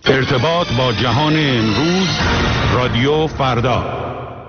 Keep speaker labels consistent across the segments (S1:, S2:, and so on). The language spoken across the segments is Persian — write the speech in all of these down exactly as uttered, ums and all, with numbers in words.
S1: ارتباط با جهان امروز، رادیو فردا.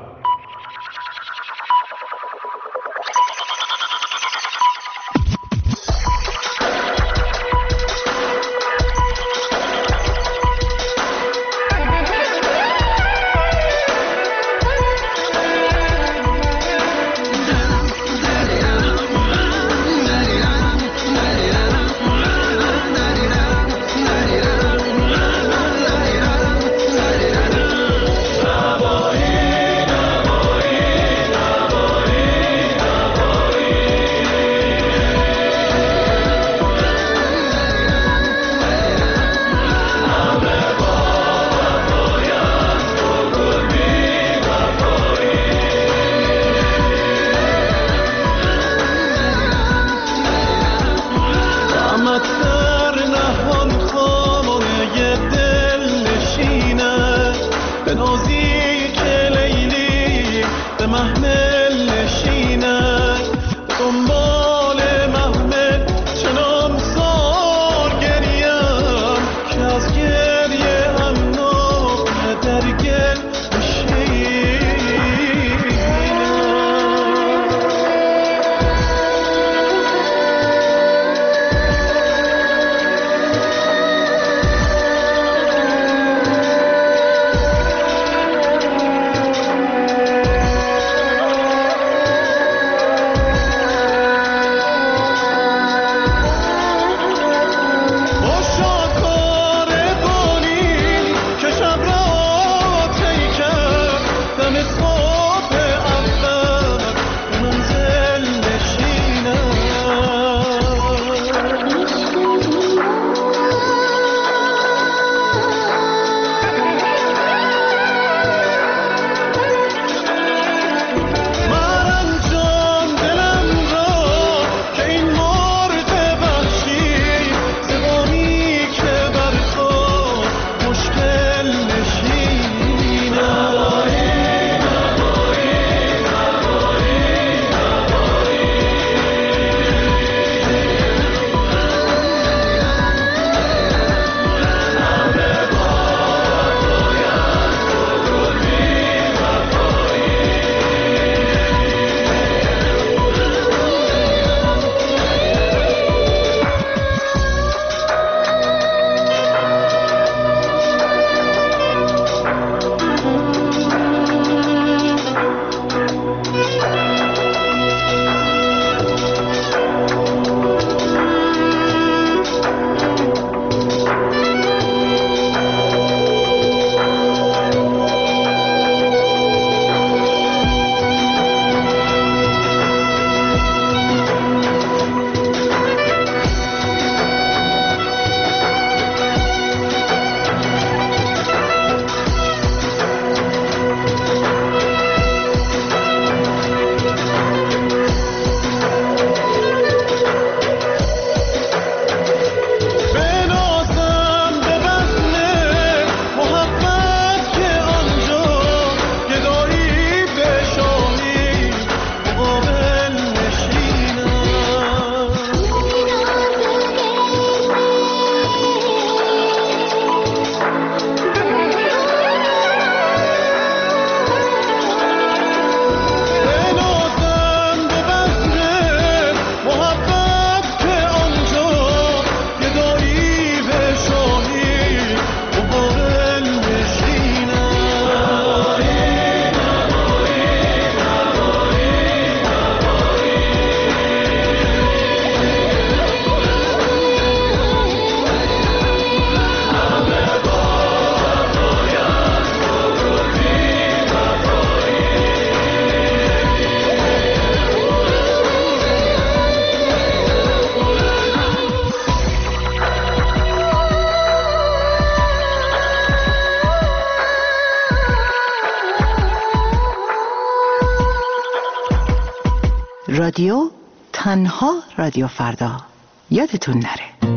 S2: رادیو تنها رادیو فردا، یادتون نره.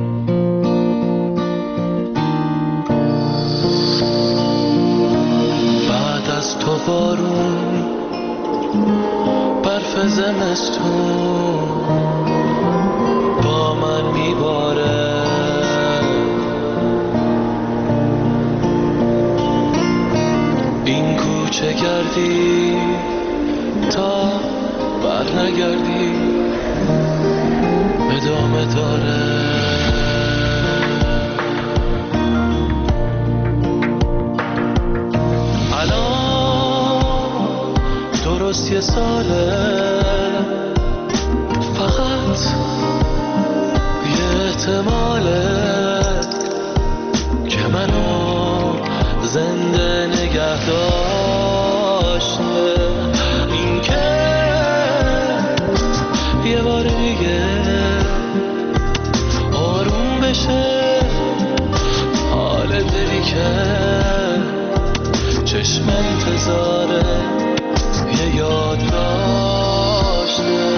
S3: بعد از تو بارون، برف زمستون با من میباره، میگردی تا بر نگردی ادامه داره. الان درست یه ساله فقط یه احتماله که منو زنده نگه داشته، این که یه بار دیگه آروم بشه حال دلی که چشم انتظاره یه یاد داشته.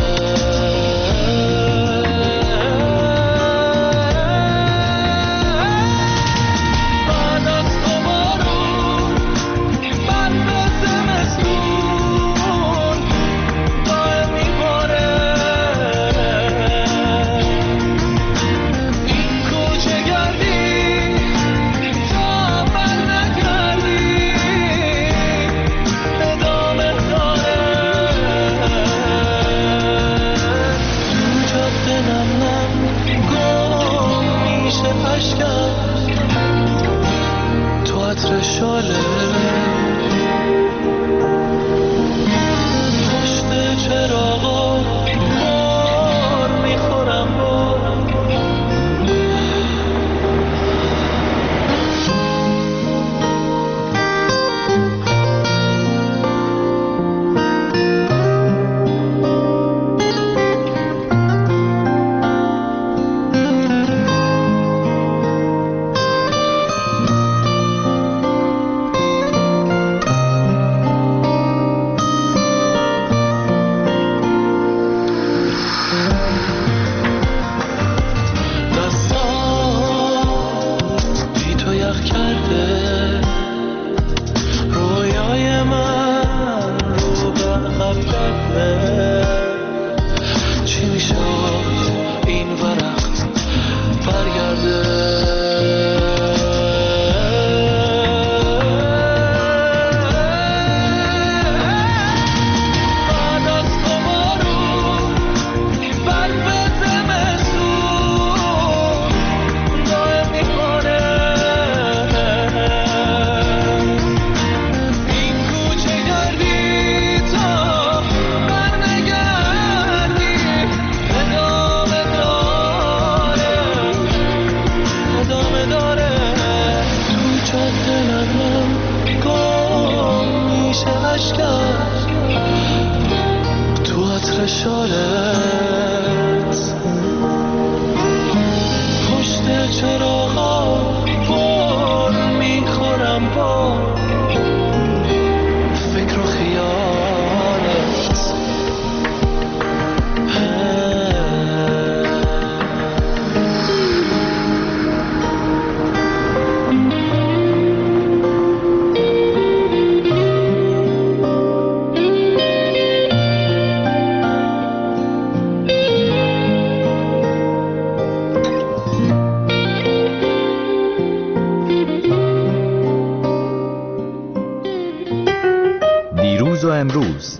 S4: دیروز و امروز،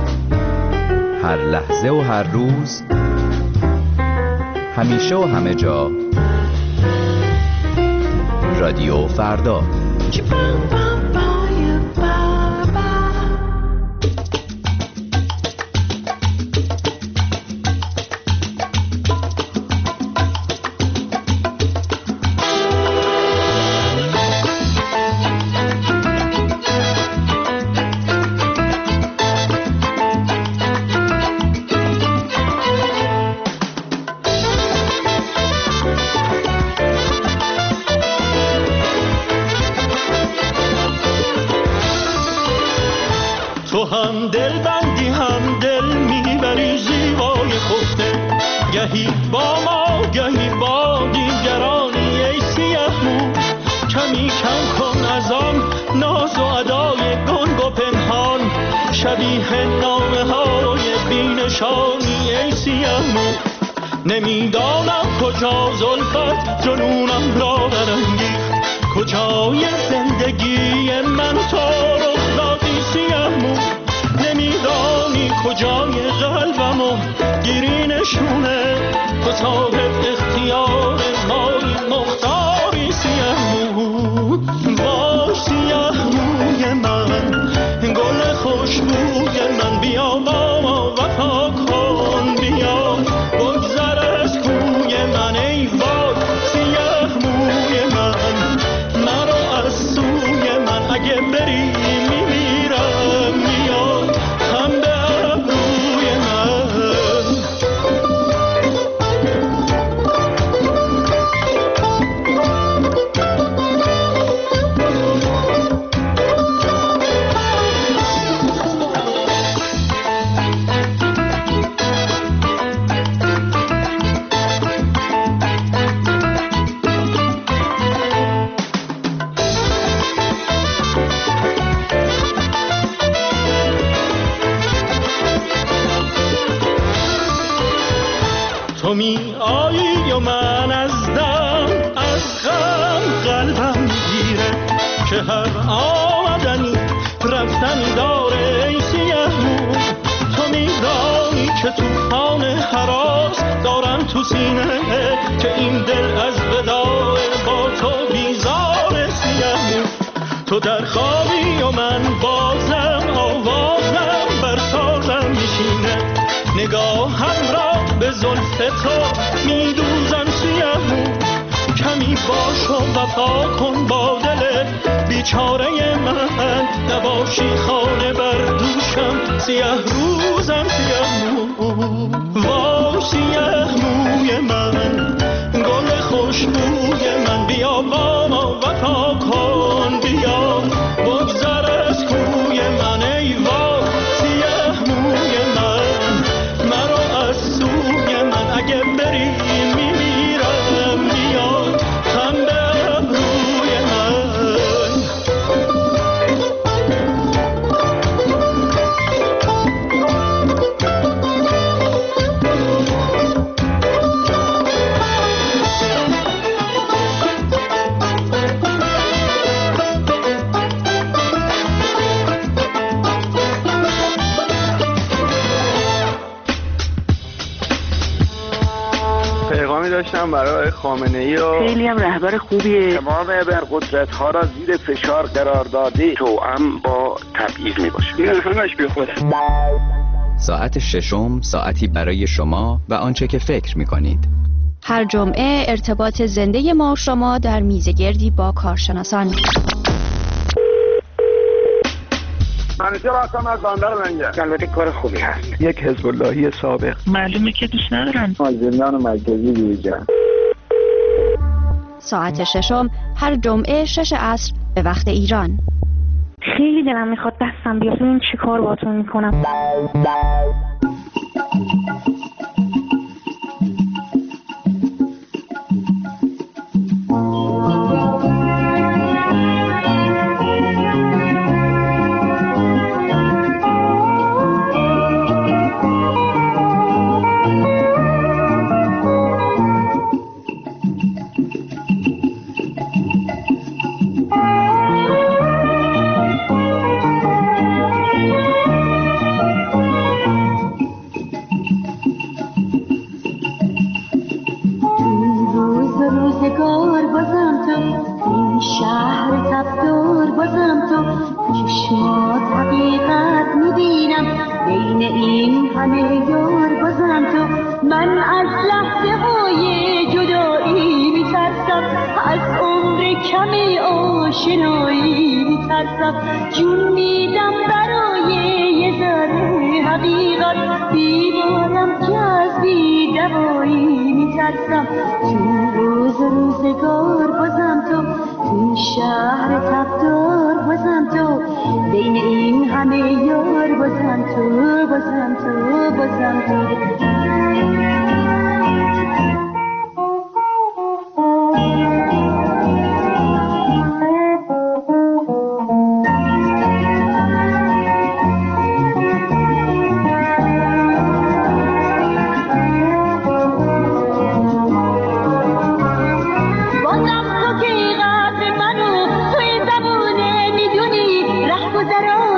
S4: هر لحظه و هر روز، همیشه و همه جا، رادیو فردا.
S5: تو هم دل بندی هم دل میبری زیبای خفته، گهی با ما گهی با دیگرانی. ای سیاه مو کمی کم کن از آن ناز و ادای گنگ و پنهان، شبیه نامه های بینشانی. ای سیاه مو نمیدانم کجا زلفت جنونم را برانگیخت، کجای زندگی من تو رخ دادی سیاه نشونه تو صاحب اختیار مایی مختاری سیه مو باش سیه موی من گل خوشبوی من بیا با ما وفا کن بیا بگذر از کوی من ای وای سیه موی من مرا از سوی من اگه بری میمیرم میاد هم به ابروی من تو می آیی و من از دم از غم قلبم میگیره که هر آمدنی رفتنی داره ای سیه مو تو میدانی که توفان هراس دارم تو سینه که این دل از وداع با تو بیزار سیه مو تو در خوابی و من بازم آوازم بر سازم میشینه نگاهم را به زلف تو میدوزم سیه مو کمی باش و وفا کن با دل بیچاره من نباشی خانه بر دوشم سیه روزم سیه مو وای سیه موی من گل خوشبوی من بیا با ما وفا کن بیا بگذر از کوی من ای وای سیه موی من مرا از سوی من اگه بری میمیرم میاد هم به ابروی من
S6: پیغامی داشتم برای خامنه‌ای و
S7: خیلی هم رهبر خوبیه.
S6: تمام ابرقدرت ها را زیر فشار قرار داده توأم با تبعیض می باشه. این همش بی خوده.
S4: ساعت ششم ساعتی برای شما و آنچه که فکر می کنید.
S8: هر جمعه ارتباط زنده ما و شما در میزگردی با کارشناسان.
S6: منیجر هستم از بندر منگه. البته کار خوبی هست. یک حزب اللهی سابق.
S7: معلومه که دوست ندارن.
S6: زندان مرکزی بیرجان.
S8: ساعت ششم هر جمعه شش عصر به وقت ایران.
S7: خیلی دلم میخواد دستم بیاد ببین چی کار باهاتون میکنم.
S9: جون میدم برای یه ذره حقیقت بیمارم که از بی‌دوایی میترسم چون روز روزگار بازم تو این شهر تبدار بازم تو بین این همه یار بازم تو بازم تو بازم تو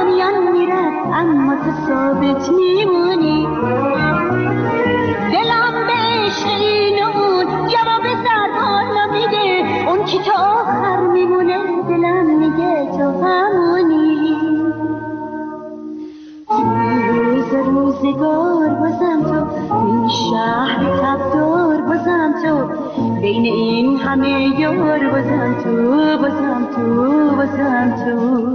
S9: ثابت میمونی دلم کی تا آخر میمونه دلم میگه تو همونی روز روزگار بازم تو این شهر تبدار بازم تو بین این همه یار بازم تو بازم تو بازم تو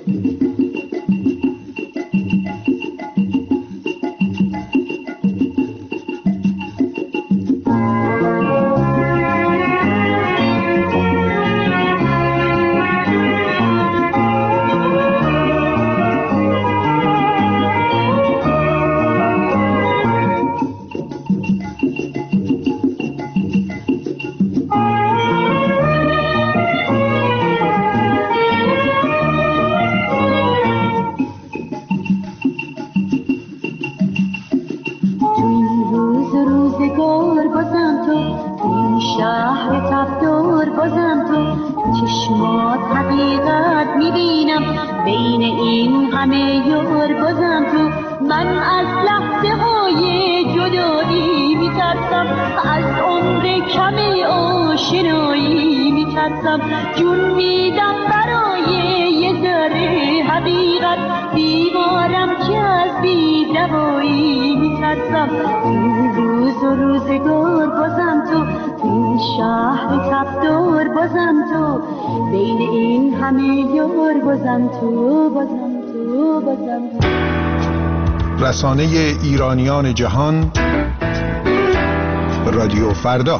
S9: چشمات حقیقت میبینم بین این همه یار بازم تو من از لحظه های جدایی میترسم از عمر کم آشنایی میترسم جون میدم برای یه ذره حقیقت بیمارم که از بی‌دوایی میترسم این روز و روزگار بازم تو این شهر تبدار بازم تو بین این همه یار بازم تو بازم تو بازم تو
S10: رسانه ایرانیان جهان رادیو فردا.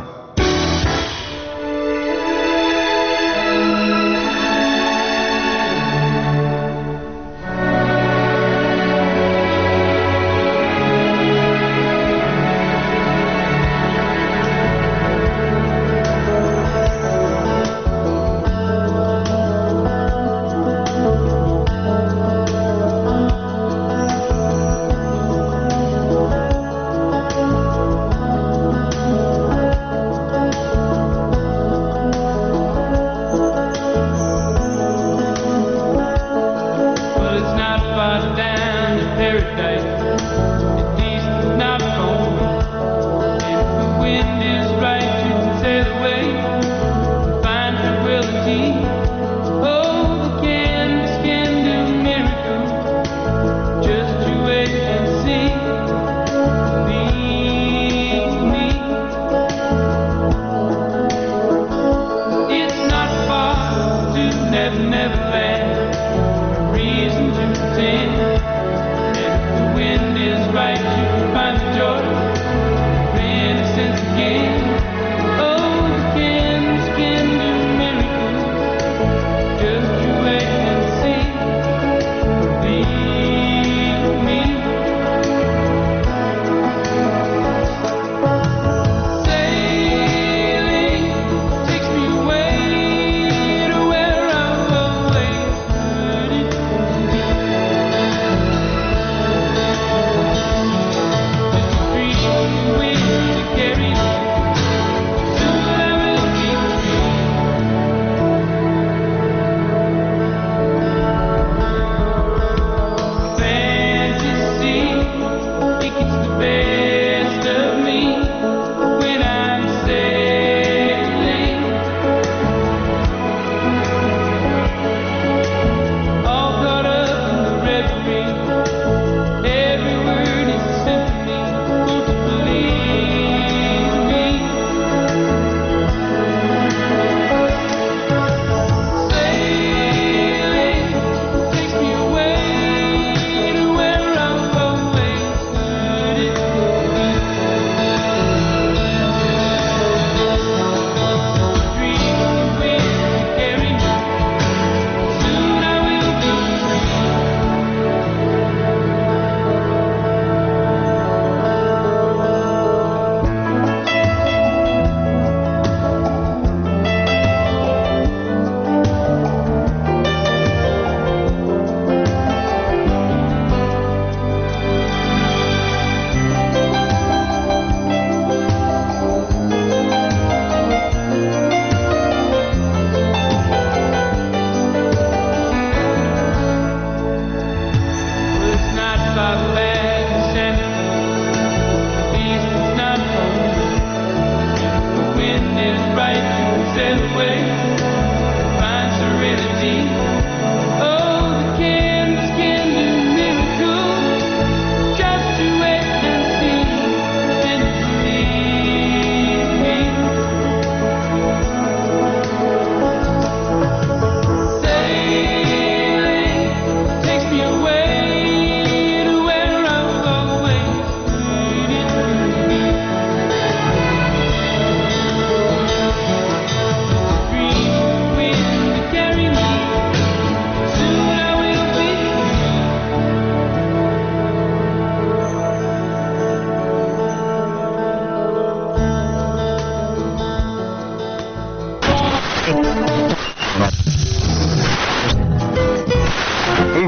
S3: Away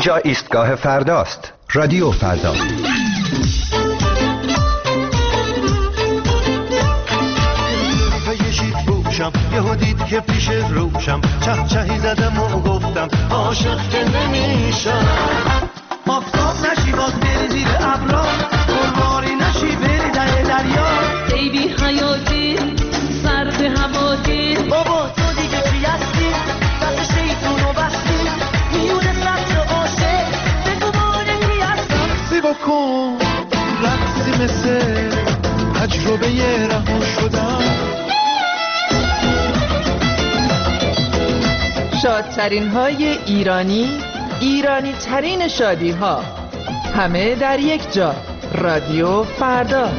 S11: اینجا ایستگاه فرداست. رادیو فردا.
S12: یهو دید که پیش روشم چه چهی زدم و گفتم عاشق که نمیشم. آفتاب نشی باز بری زیر ابرا، گلواری نشی بری در دریا.
S13: ای بی حیاتی سر به هواتی،
S12: بابا تو دیگه چی هستی؟ دست شیطونو بستی میون سطر عاشق بگو ماره کی هستم. زیبا کن رقصی مثل تجربه یه رها شدم.
S14: شادترین های ایرانی، ایرانی ترین شادی ها، همه در یک جا. رادیو فردا.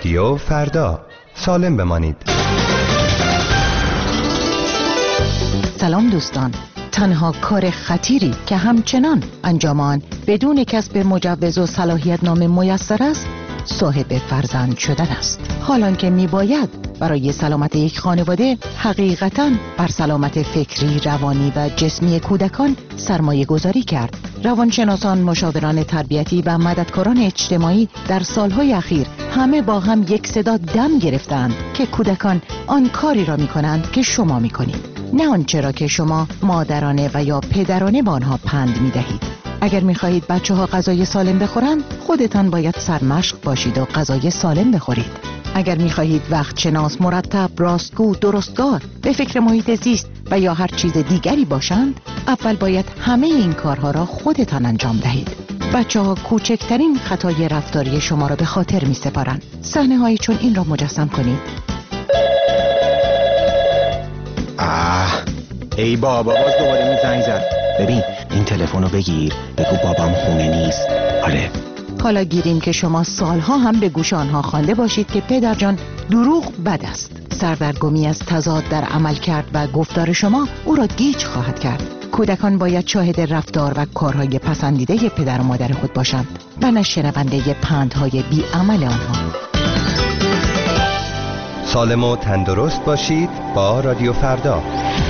S11: رادیو فردا، سالم بمانید.
S2: سلام دوستان. تنها کار خطیری که همچنان انجام آن بدون کسب مجوز و صلاحیت نامه میسر است، صاحب فرزند شدن است. حالان که می باید برای سلامت یک خانواده حقیقتاً بر سلامت فکری، روانی و جسمی کودکان سرمایه گذاری کرد. روانشناسان، مشاوران تربیتی و مددکاران اجتماعی در سالهای اخیر همه با هم یک صدا دم گرفتند که کودکان آن کاری را می کنند که شما می کنید، نه آنچه را که شما مادرانه و یا پدرانه با آنها پند می دهید. اگر می خواهید بچه ها غذای سالم بخورند، خودتان باید سرمشق باشید و غذای سالم بخورید. اگر می خواهید وقت شناس، مرتب، راستگو، درستگار، به فکر محیط زیست و یا هر چیز دیگری باشند، اول باید همه این کارها را خودتان انجام دهید. بچه ها کوچکترین خطای رفتاری شما را به خاطر می سپارند. صحنه هایی چون این را مجسم کنید.
S15: آه ای بابا، باز دوباره این زنگ زد. ببین این تلفن رو بگیر، بگو بابام خونه نیست. آره.
S2: حالا گیریم که شما سالها هم به گوش آنها خوانده باشید که پدر جان دروغ بد است. سردرگمی از تضاد در عمل کرد و گفتار شما او را گیج خواهد کرد. کودکان باید شاهد رفتار و کارهای پسندیده پدر و مادر خود باشند و نه شنونده پندهای بی عمل آنها.
S11: سالم و تندرست باشید با رادیو فردا.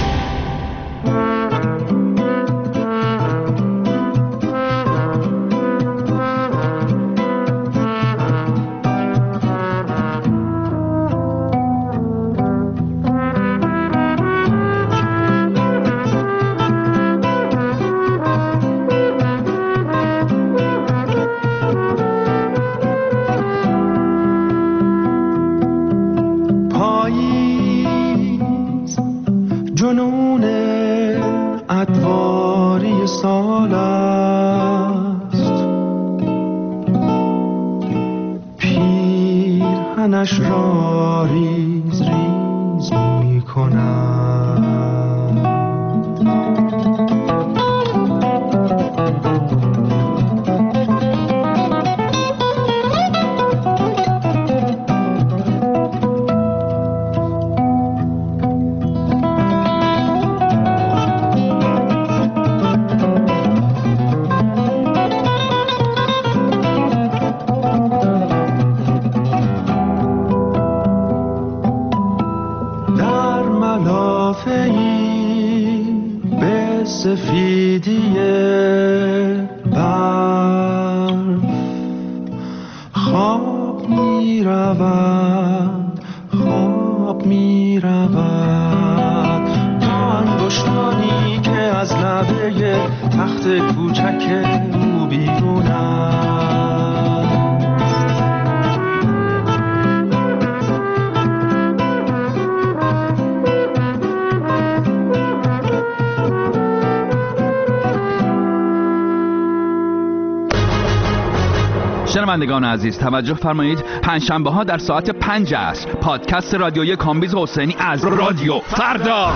S16: شنوندگان عزیز توجه فرمایید، پنجشنبه ها در ساعت پنج عصر پادکست رادیویی کامبیز حسینی از رادیو فردا.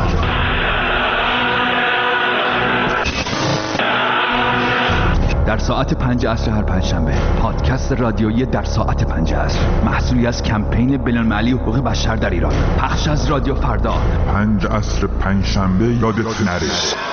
S16: در ساعت پنج عصر هر پنجشنبه پادکست رادیویی در ساعت پنج عصر، محصولی از کمپین بین‌المللی حقوق بشر در ایران، پخش از رادیو فردا.
S17: پنج عصر پنجشنبه یادت نره.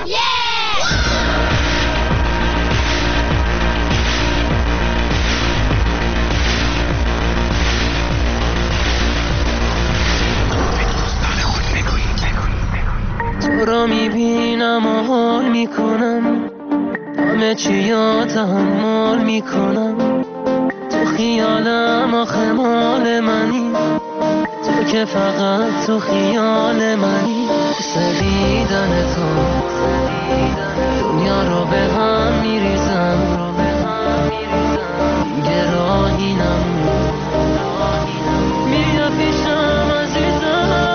S3: تو را میبینم و حال میکنم، همه چی یا تحمل میکنم. تو خیالم آخه مال منی، تو که فقط تو خیال منی. سدیدن تو دنیا رو به هم میریزم، گراهی نمون بیا پیشم عزیزم.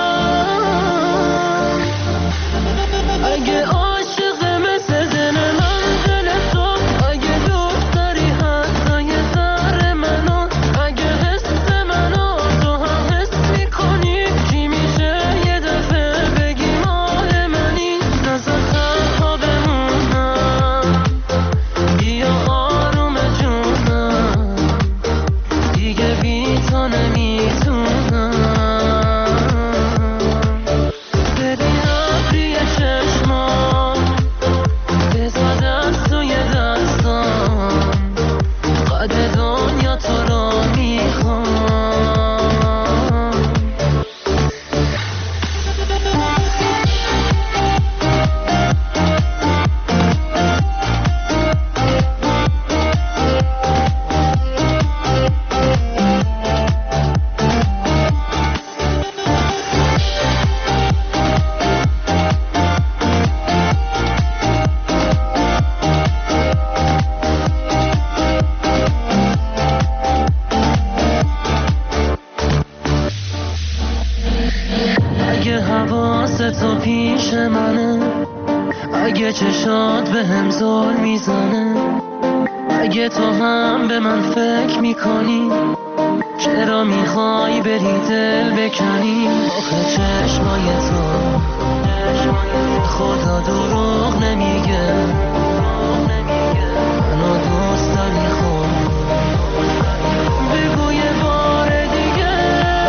S3: اگه عاشق مثل دل من دل تو، اگه دوست داری حتی یه ذره منو، اگه حس منو تو هم حس میکنی، چی میشه یه دفعه بگی مال من. همیشه منه. اگه چشات به هم زل میزنه، اگه تو هم به من فکر میکنی، چرا میخوای بری دل بکنی؟ آخه چشمای تو خدا دروغ نمیگه، منو دوست داری خب بگو یه بار دیگه.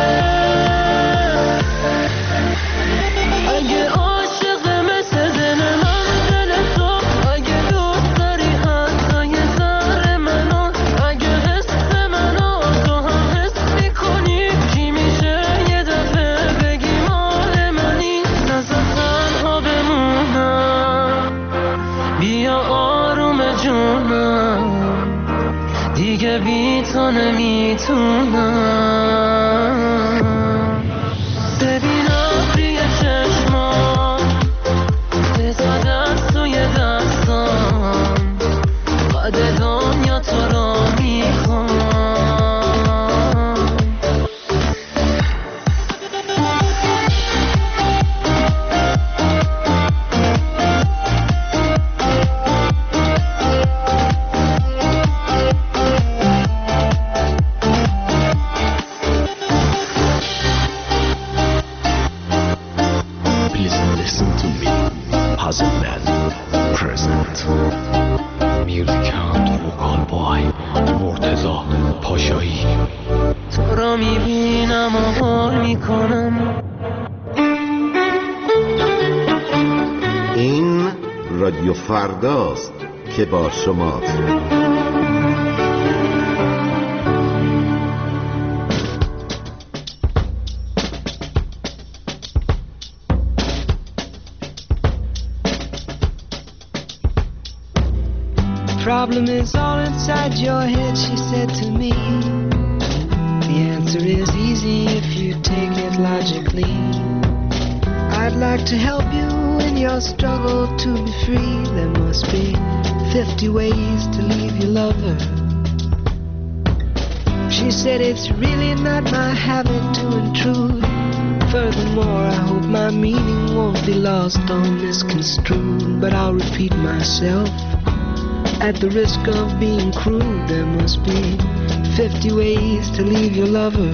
S3: اگه عاشق مثل دل من دل تو، اگه دوست داری حتی یه ذره منو، اگه حس منو تو هم حس میکنی، چی میشه یه دفعه بگی مال منی؟ نزد تنها بمونم، بیا آروم جونم، دیگه بی تو نمیتونم. ببینم توی چشمام بزا دست توی دستام، قد دنیا تو رو میخوام.
S18: این رادیو فرداست که با شماست.
S19: Problem is all inside your head, she said to me. The answer is easy if you take it logically. I'd like to help you in your struggle to be free. There must be fifty ways to leave your lover. She said it's really not my habit to intrude. Furthermore, I hope my meaning won't be lost or misconstrued. But I'll repeat myself at the risk of being crude. There must be fifty ways to leave your lover.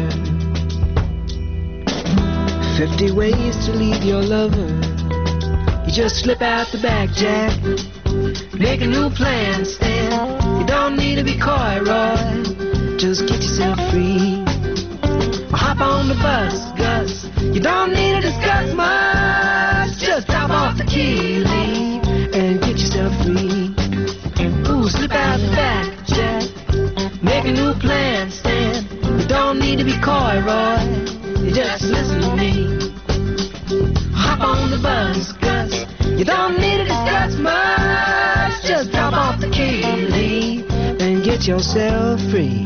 S19: Fifty ways to leave your lover. You just slip out the back, Jack. Make a new plan, Stan. You don't need to be coy, Roy. Just get yourself free. Or hop on the bus, Gus. You don't need to discuss much. Just drop off the key, leave, and get yourself free. Ooh, slip out the back, Jack. Make a new plan, Stan. You don't need to be coy, Roy. You just listen to me. Hop on the bus, Gus. You don't need to discuss much. Just drop off the key, leave, and get yourself free.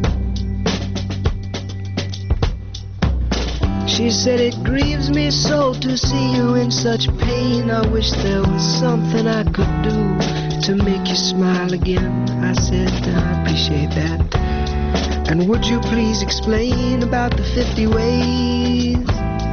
S19: She said it grieves me so to see you in such pain. I wish there was something I could do to make you smile again. I said I appreciate that. And would you please explain about the fifty ways?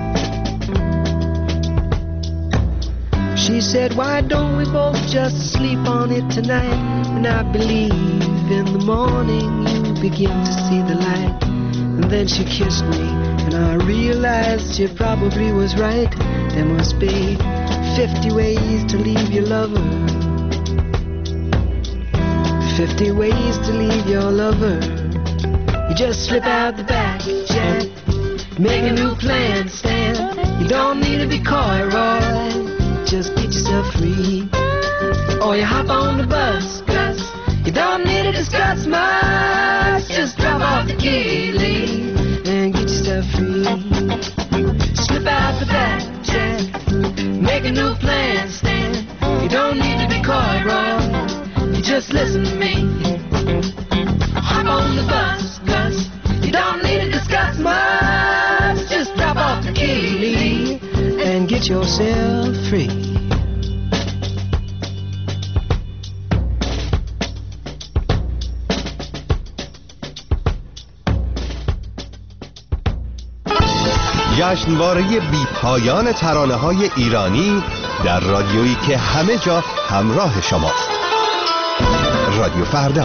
S19: She said, why don't we both just sleep on it tonight? And I believe in the morning you begin to see the light. And then she kissed me, and I realized she probably was right. There must be fifty ways to leave your lover. Fifty ways to leave your lover. You just slip out the back, Jack. Make a new plan, Stan. You don't need to be coy, Roy. Just get yourself free. Or you hop on the bus, Gus. You don't need to discuss much. Just drop off the key, leave, and get yourself free. Slip out the back, Jack. Make a new plan, Stan. You don't need to be coy, Roy. You just listen to me. Hop on the bus, Gus. You don't need to discuss much. Just drop off the key, leave, and get yourself free.
S11: جشنواره بی پایان ترانه های ایرانی در رادیویی که همه جا همراه شماست. رادیو فردا.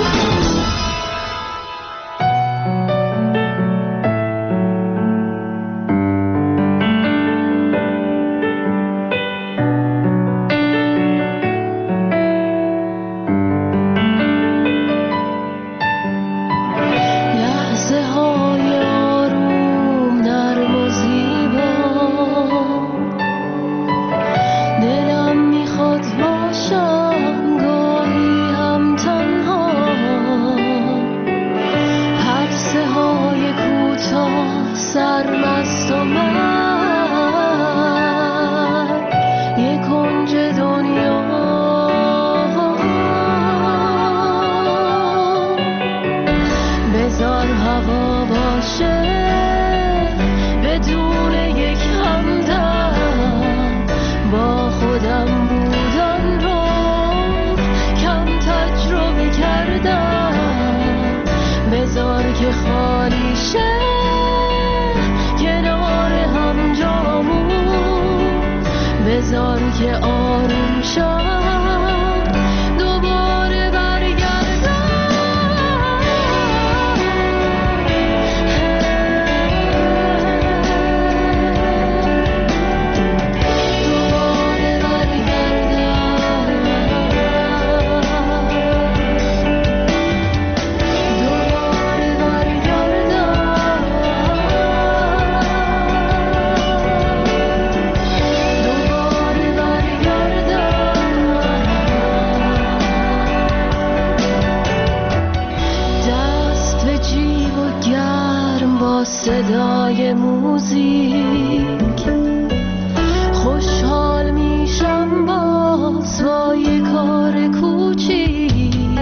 S3: صدای موزیک خوشحال میشم باز با یه کار کوچیک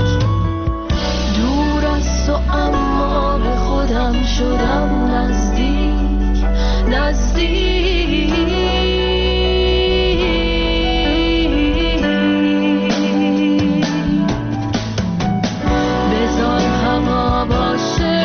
S3: دور از تو اما به خودم شدم نزدیک نزدیک بذار هوا باشه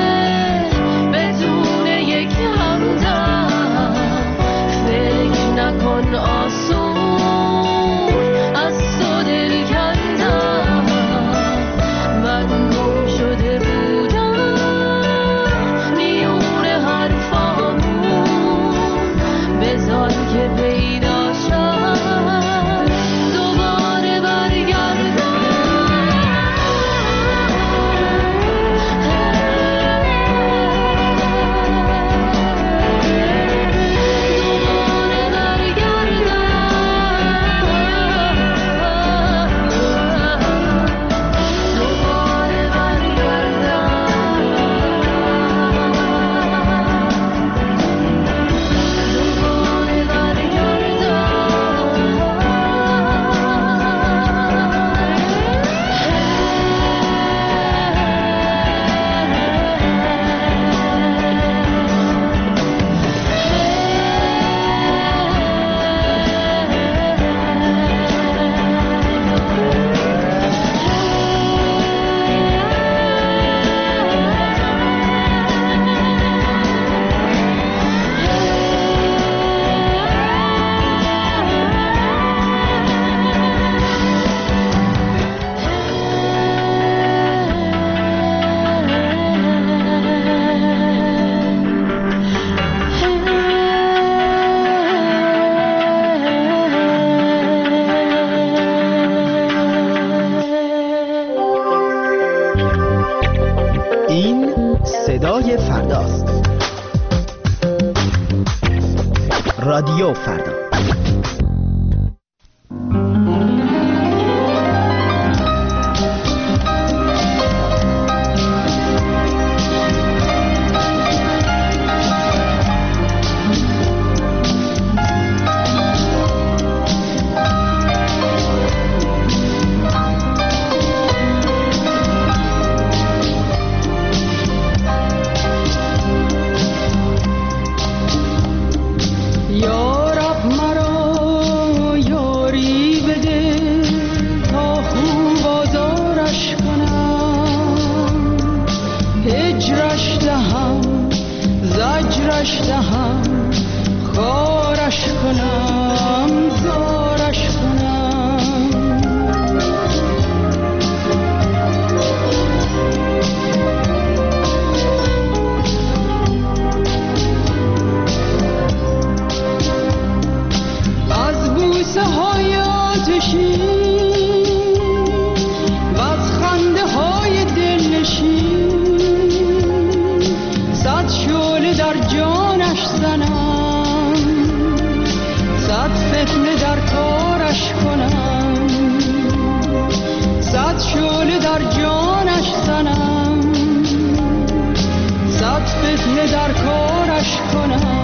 S15: صدای فرداست. رادیو فردا.
S12: کشید و از خنده های دل نشید، صد شعله در جانش زنم، صد فتنه در کارش کنم، صد شعله در جانش زنم، صد فتنه در کارش کنم.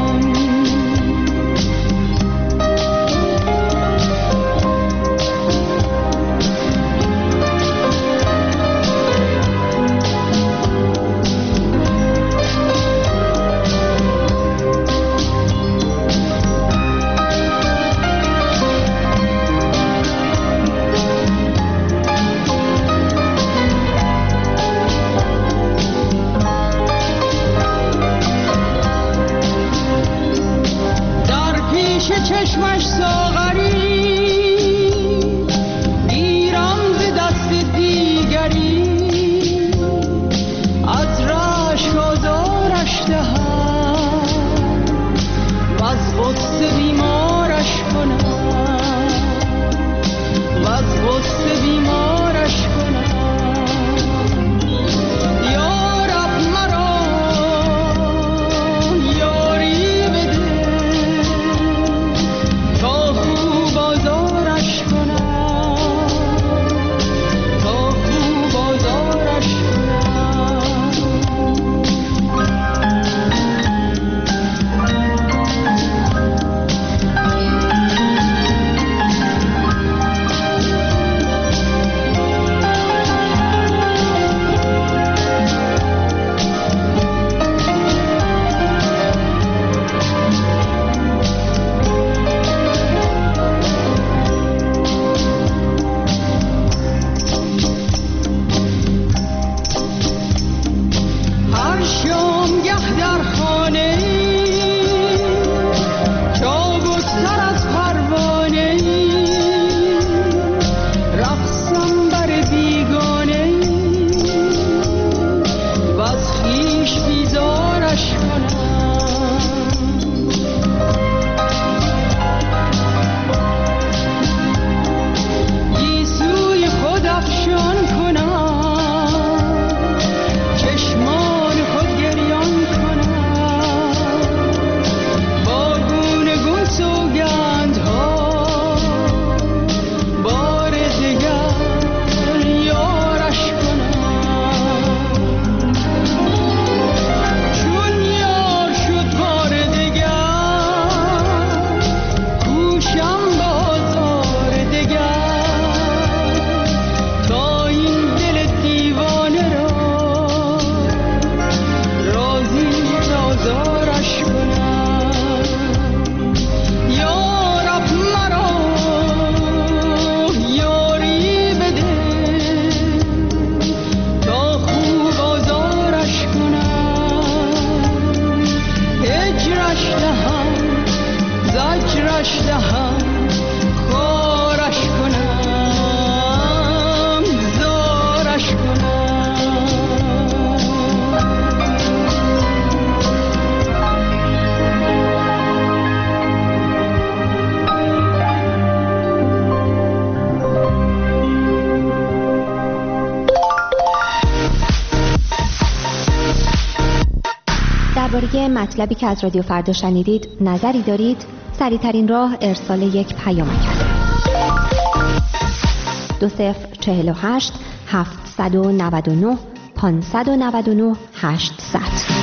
S12: چشمش ساغری گیرم ز دست دیگری، از رشک آزارش دهم و از غصه بیمارش کنم، و از غصه بیمارش کنم. یا رب مرا یاری بده تا خوب آزارش کنم، تا خوب آزارش کنم. هر شامگه در خانه چابک‌تر از پروانه رقصم بر بیگانه و از خویش بیزارش کنم. گیسوی خود افشان کنم، چشمان خود گریان کنم، با گونه گون سوگندها بار دگر یارش کنم. چون یار شد بار دگر کوشم بازار دگر، تا این دل دیوانه را راضی آزارش کنم. یا رب مرا یاری بده تا خوب آزارش کنم. هجرش دهم زجرش دهم خارش کنم، زارش کنم.
S20: درباره مطلبی که از رادیو فردا شنیدید نظری دارید؟ سریع‌ترین راه ارسال یک پیامک است. دو صفر چهل و هشت هفتصد و نود و نه پانصد و نود و نه هشتصد.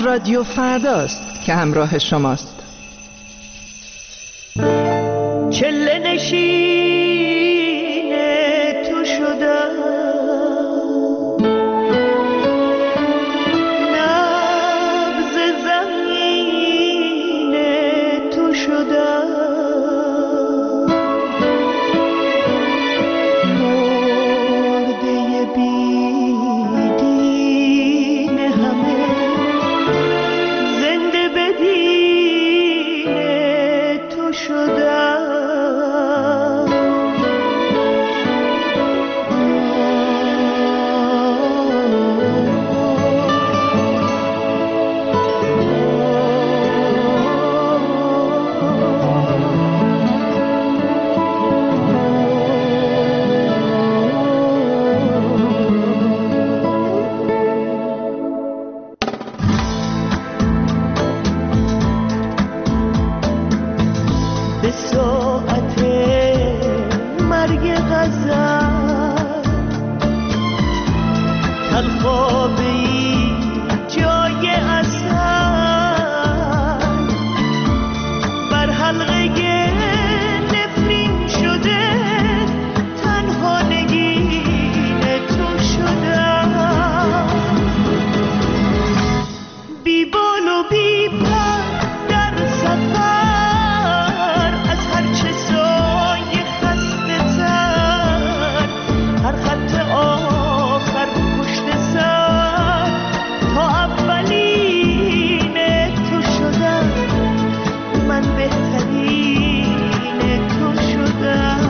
S14: رادیو فرداست که همراه شماست.
S12: چله نشین تو شدم، نبض زمین تو شدم، مرده بیدین همه زنده بدین تو شدم. به ساعت مرگ غزل تلخابی جای اصل بر حلقه نفرین شده، تنها نگین تو شدم. بی بال و بی پر در سفر، از هر چه سایه خسته تر، هر خط آخر پشت سر، تا اولین تو شدم. من بهترین تو شدم.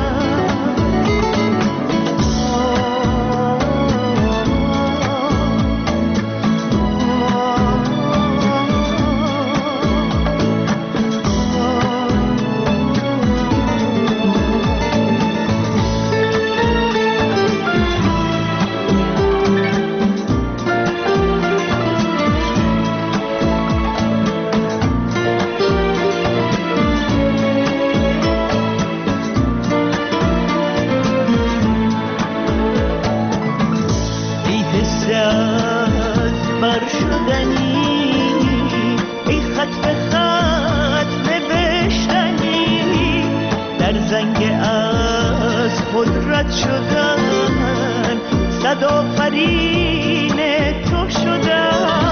S12: ای حس از بر شدنی، ای خط به خط نوشتنی، در زنگ از قدرت شدن، صد آفرین تو شدن.